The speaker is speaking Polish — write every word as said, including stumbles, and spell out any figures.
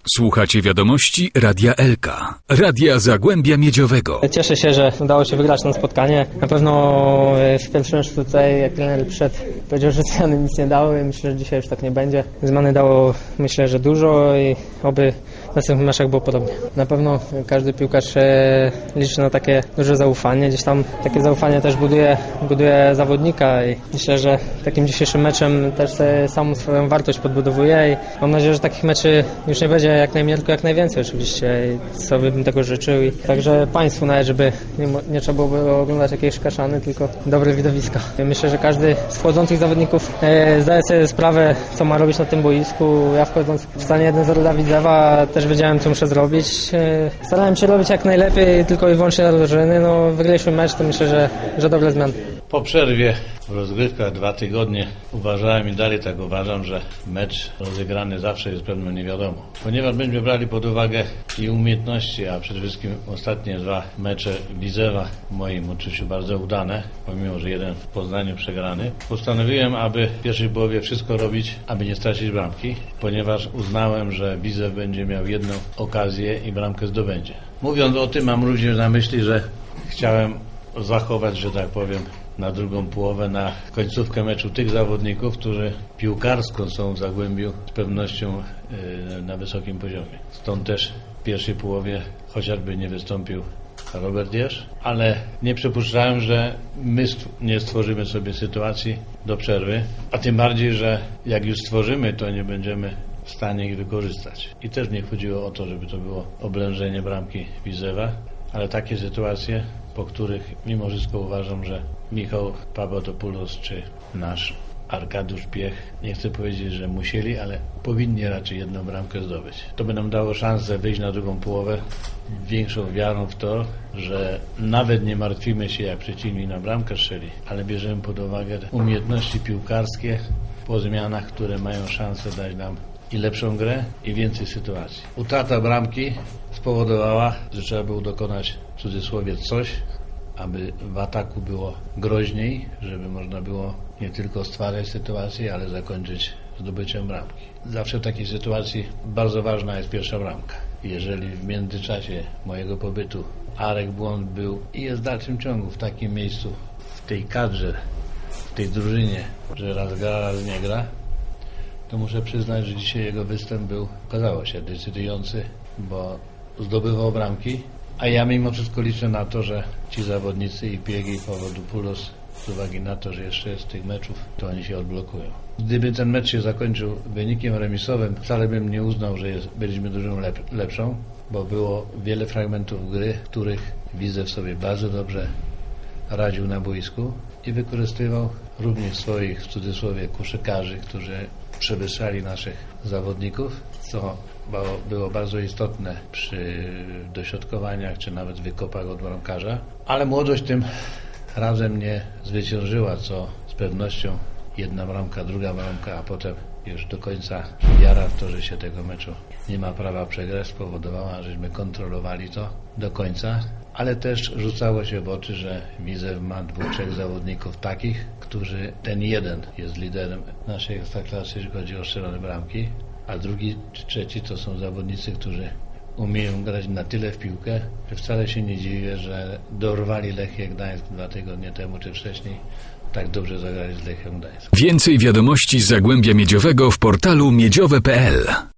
Słuchacie wiadomości Radia Elka, Radia Zagłębia Miedziowego. Cieszę się, że udało się wygrać to spotkanie. Na pewno w pierwszym meczu tutaj, jak trener przyszedł, powiedział, że zmiany nic nie dały. Myślę, że dzisiaj już tak nie będzie. Zmiany dało, myślę, że dużo i oby w następnych meczach było podobnie. Na pewno każdy piłkarz liczy na takie duże zaufanie. Gdzieś tam takie zaufanie też buduje, buduje zawodnika i myślę, że takim dzisiejszym meczem też sobie samą swoją wartość podbudowuje i mam nadzieję, że takich meczy już nie będzie jak najmniej, tylko jak najwięcej oczywiście i sobie bym tego życzył i także Państwu nawet, żeby nie, nie trzeba było oglądać jakieś kaszany, tylko dobre widowiska. Myślę, że każdy z wchodzących zawodników e, zdaje sobie sprawę, co ma robić na tym boisku. Ja wchodząc w stanie jeden zero dla Widzewa też wiedziałem, co muszę zrobić. E, starałem się robić jak najlepiej, tylko i wyłącznie na drużyny. No, wygraliśmy mecz, to myślę, że, że dobre zmiany. Po przerwie w rozgrywkach dwa tygodnie uważałem i dalej tak uważam, że mecz rozegrany zawsze jest pewną niewiadomą. Ponieważ będziemy brali pod uwagę i umiejętności, a przede wszystkim ostatnie dwa mecze Widzewa w moim odczuciu bardzo udane, pomimo że jeden w Poznaniu przegrany, postanowiłem, aby w pierwszej połowie wszystko robić, aby nie stracić bramki, ponieważ uznałem, że Widzew będzie miał jedną okazję i bramkę zdobędzie. Mówiąc o tym, mam również na myśli, że chciałem zachować, że tak powiem, na drugą połowę, na końcówkę meczu tych zawodników, którzy piłkarsko są w Zagłębiu z pewnością yy, na wysokim poziomie. Stąd też w pierwszej połowie chociażby nie wystąpił Robert Jeż, ale nie przypuszczałem, że my nie stworzymy sobie sytuacji do przerwy, a tym bardziej, że jak już stworzymy, to nie będziemy w stanie ich wykorzystać. I też nie chodziło o to, żeby to było oblężenie bramki Widzewa, ale takie sytuacje, po których mimo wszystko uważam, że Michał Papadopoulos czy nasz Arkadiusz Piech, nie chcę powiedzieć, że musieli, ale powinni raczej jedną bramkę zdobyć. To by nam dało szansę wyjść na drugą połowę większą wiarą w to, że nawet nie martwimy się, jak przeciwnik na bramkę strzeli, ale bierzemy pod uwagę umiejętności piłkarskie po zmianach, które mają szansę dać nam i lepszą grę, i więcej sytuacji. Utrata bramki spowodowała, że trzeba było dokonać w cudzysłowie coś, aby w ataku było groźniej, żeby można było nie tylko stwarzać sytuację, ale zakończyć zdobyciem bramki. Zawsze w takiej sytuacji bardzo ważna jest pierwsza bramka. Jeżeli w międzyczasie mojego pobytu Arek Błąd był i jest w dalszym ciągu w takim miejscu, w tej kadrze, w tej drużynie, że raz gra, raz nie gra, to muszę przyznać, że dzisiaj jego występ był, okazało się, decydujący, bo zdobywał bramki, a ja mimo wszystko liczę na to, że ci zawodnicy i Piegi, i Papadopoulos, z uwagi na to, że jeszcze jest tych meczów, to oni się odblokują. Gdyby ten mecz się zakończył wynikiem remisowym, wcale bym nie uznał, że jest, byliśmy drużyną lep, lepszą, bo było wiele fragmentów gry, w których Widzew sobie bardzo dobrze radził na boisku i wykorzystywał również swoich, w cudzysłowie, koszykarzy, którzy przewyższali naszych zawodników, co było bardzo istotne przy dośrodkowaniach, czy nawet wykopach od bramkarza. Ale młodość tym razem nie zwyciężyła, co z pewnością jedna bramka, druga bramka, a potem już do końca wiara w to, że się tego meczu nie ma prawa przegrać, spowodowała, żeśmy kontrolowali to do końca. Ale też rzucało się w oczy, że Widzew ma dwóch, trzech zawodników takich, którzy ten jeden jest liderem naszej ekstraklasy, jeśli chodzi o strzelone bramki, a drugi czy trzeci to są zawodnicy, którzy umieją grać na tyle w piłkę, że wcale się nie dziwię, że dorwali Lechię Gdańsk dwa tygodnie temu czy wcześniej. Tak dobrze zagrali z Lechią Gdańsk. Więcej wiadomości z Zagłębia Miedziowego w portalu miedziowe kropka pe el.